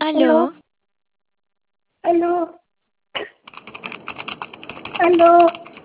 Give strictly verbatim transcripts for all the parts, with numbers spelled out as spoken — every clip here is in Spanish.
Aló, aló, aló,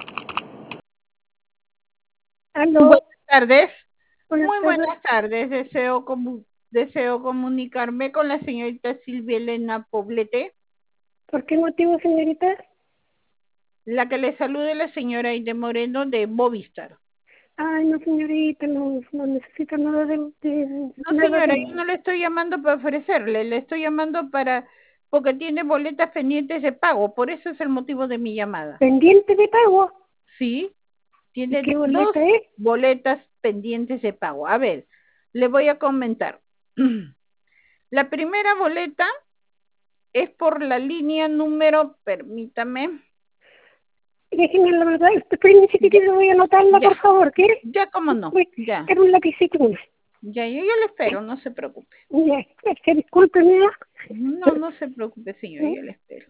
aló. Buenas tardes. Buenas Muy tardes. buenas tardes. Deseo, comu- deseo comunicarme con la señorita Silvia Elena Poblete. ¿Por qué motivo, señorita? La que le salude la señora Aide Moreno de Movistar. Ay, no, señorita, no, no necesito nada de... de No, nada señora, de... yo no le estoy llamando para ofrecerle, le estoy llamando para porque tiene boletas pendientes de pago, por eso es el motivo de mi llamada. ¿Pendiente de pago? Sí, ¿Y tiene qué dos boleta es? boletas pendientes de pago. A ver, le voy a comentar. La primera boleta es por la línea número, permítame. Déjeme la verdad, estoy ni siquiera voy a anotarla, Ya. por favor, ¿quiere? Ya, cómo no, Voy ya. a un lapicito. Ya, yo, yo le espero, no se preocupe. Ya, es que discúlpeme. No, no se preocupe, señor, yo le espero.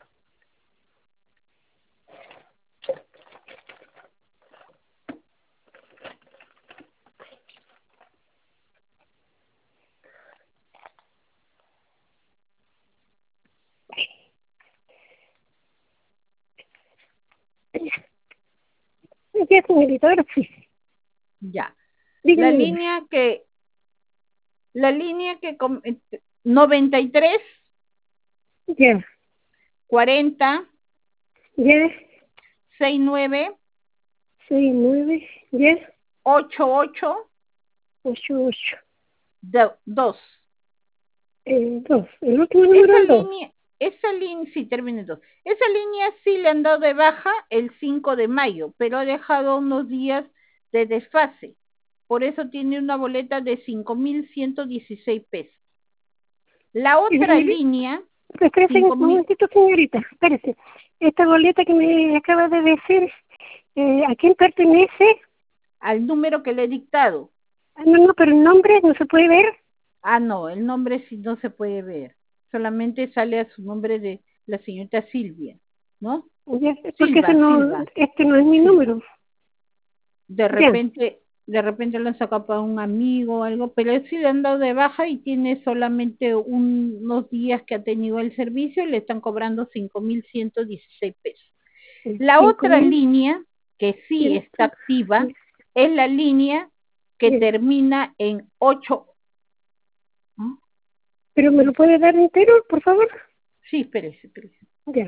Ya, señorita, ahora sí. Ya. Dígame. La línea que, la línea que, com- noventa y tres, Ya, cuarenta, ya, sesenta y nueve, seis, nueve, ya, ochenta y ocho, ocho, ocho. dos. El dos, el último número Esa es el dos. línea, esa línea, sí, termina en dos. Esa línea sí le han dado de baja el cinco de mayo, pero ha dejado unos días de desfase. Por eso tiene una boleta de cinco mil ciento dieciséis pesos. La otra ¿Y, línea, espérese un cinco mil, momentito, señorita, espérese. Esta boleta que me acaba de decir, eh, ¿a quién pertenece? al número que le he dictado. Ah, no, no, pero el nombre no se puede ver. Ah, no, el nombre sí no se puede ver. Solamente sale a su nombre de la señorita Silvia, ¿no? Ya, porque Silva, ese no, Silva. este no es mi Sí. número. De Ya. repente, de repente lo han sacado para un amigo o algo, pero él sí le han dado de baja y tiene solamente un- unos días que ha tenido el servicio y le están cobrando cinco mil ciento dieciséis pesos. La Cinco otra mil línea, que sí ciento, está activa, es la línea que ya. termina en ocho. ¿no? ¿Pero me lo puede dar entero, por favor? Sí, espérese, espérese. Ya.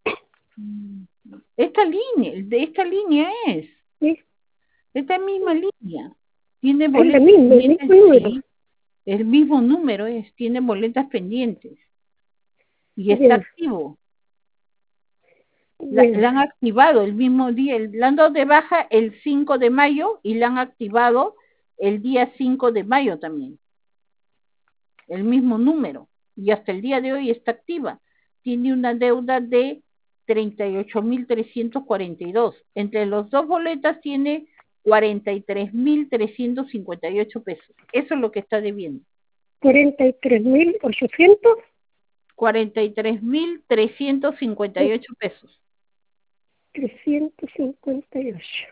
Esta línea, de esta línea es, Sí. esta misma línea. Tiene Es la boletas misma, el pendientes, mismo número. sí, el mismo número es, tiene boletas pendientes y está Ya. activo. La, Ya. la han activado el mismo día, el- la han dado de baja el cinco de mayo y la han activado el día cinco de mayo también. El mismo número y hasta el día de hoy está activa. Tiene una deuda de treinta y ocho mil trescientos cuarenta y dos. Entre los dos boletas tiene cuarenta y tres mil trescientos cincuenta y ocho pesos. Eso es lo que está debiendo. cuarenta y tres mil ochocientos. cuarenta y tres mil trescientos cincuenta y ocho pesos. trescientos cincuenta y ocho.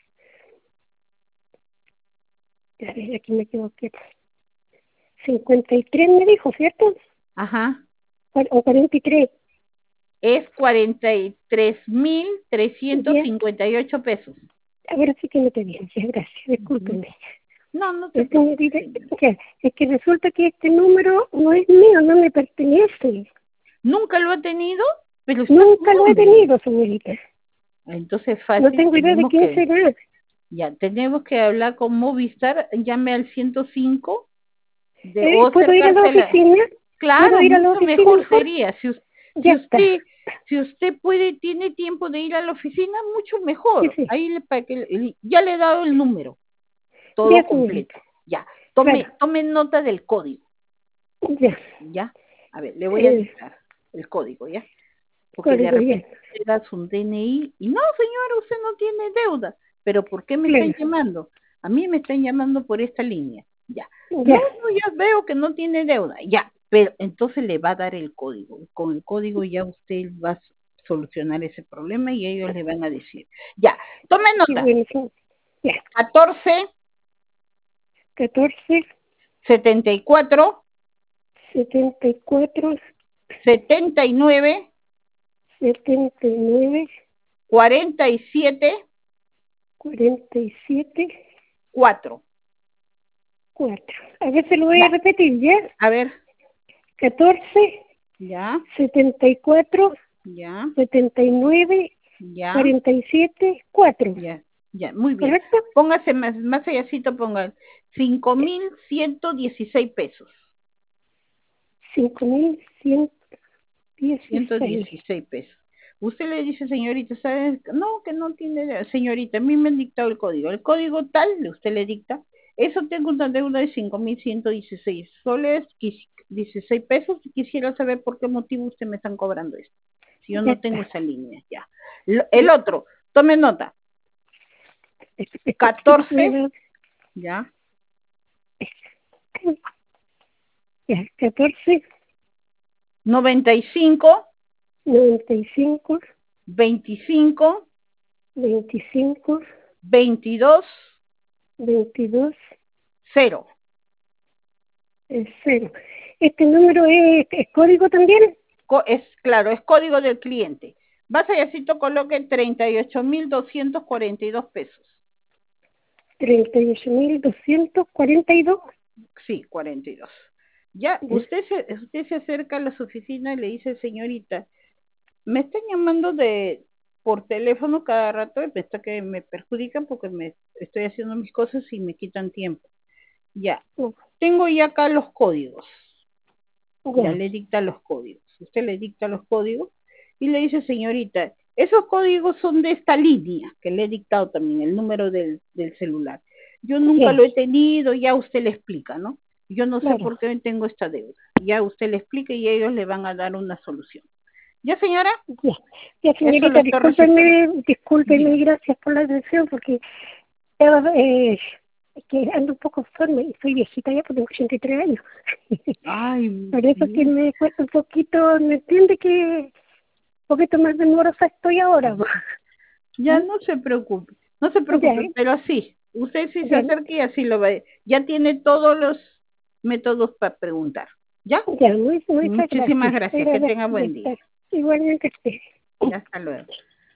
Ya ves, aquí me equivoqué. cincuenta y tres me dijo, ¿cierto? Ajá. O cuarenta y tres. Es cuarenta y tres mil trescientos cincuenta y ocho pesos. Ahora sí que no te bien, ya, gracias, discúlpeme. No, no te Es que, me preocupes. dice- ya, es que resulta que este número no es mío, no me pertenece. Nunca lo ha tenido, pero está Nunca su lo he nombre. tenido, señorita. Entonces fácil, No tengo idea de tenemos quién que, será. ya, tenemos que hablar con Movistar, llame al ciento cinco de, Eh, o ¿Puedo ir a la acercarse a la, oficina? claro, ¿Puedo ir a la mucho oficina mejor mejor? sería, si, us- Ya si está. usted, si usted puede, tiene tiempo de ir a la oficina, mucho mejor, Sí, sí. ahí le, para que, le- ya le he dado el número, todo Ya, completo, señorita. ya, tome, Claro. tome nota del código, Ya. ya, a ver, le voy a Eh, dictar el código, ya, porque de código ya. repente le da su D N I y no, señora, usted no tiene deuda. Pero ¿por qué me Claro. están llamando? A mí me están llamando por esta línea. Ya. No, Ya. no, ya veo que no tiene deuda. Ya. Pero entonces le va a dar el código. Con el código ya usted va a solucionar ese problema y ellos le van a decir. Ya. Tome Sí, nota. bueno, sí. Ya. catorce, catorce, setenta y cuatro, setenta y cuatro, setenta y nueve, setenta y nueve, cuarenta y siete, cuarenta y siete, cuatro. cuatro. A ver, se lo voy a Ya. repetir, ¿ya? A ver, catorce, ya, setenta y cuatro, ya, setenta y nueve, ya, cuarenta y siete, cuatro. ya, ya, muy bien. ¿Correcto? Póngase más, más allácito, pongan cinco mil ciento dieciséis pesos. cinco mil ciento ciento dieciséis. dieciséis pesos. Usted le dice, señorita, ¿sabes? No, que no tiene, señorita, a mí me han dictado el código. El código tal, usted le dicta, eso tengo una deuda de cinco mil ciento dieciséis soles, dieciséis pesos, y quisiera saber por qué motivo usted me están cobrando esto. Si yo no tengo esa línea, ya. El otro, tome nota. catorce, ya. Ya, catorce, noventa y cinco, noventa y cinco, veinticinco, veinticinco, veintidós, veintidós, cero. es cero. ¿Este número es, es código también? Es claro, es código del cliente. Base y así coloque treinta y ocho mil doscientos cuarenta y dos pesos. treinta y ocho mil doscientos cuarenta y dos. Sí, cuarenta y dos. Ya, usted se, usted se acerca a las oficinas y le dice, señorita, me están llamando de por teléfono cada rato y me está que me perjudican porque me estoy haciendo mis cosas y me quitan tiempo. Ya, tengo ya acá los códigos. Ya, ya le dicta los códigos. Usted le dicta los códigos y le dice, señorita, esos códigos son de esta línea que le he dictado también, el número del, del celular. Yo nunca yeah. lo he tenido, ya usted le explica, ¿no? Yo no claro. sé por qué tengo esta deuda. Ya usted le explica y ellos le van a dar una solución. ¿Ya, señora? Ya, ya señorita, discúlpeme, discúlpeme, sí. gracias por la atención, porque eh, que ando un poco enferma y soy viejita ya, porque tengo ochenta y tres años. Ay, por eso sí. que me cuesta un poquito, ¿me entiende que un poquito más demorosa estoy ahora? Ya, no se preocupe, no se preocupe, ya. Pero sí, usted sí se acerca y así lo ve. Ya tiene todos los métodos para preguntar. ¿Ya? Ya, muy, muy Muchísimas gracias, gracias. que tenga buen día. Igualmente usted. Ya, hasta luego.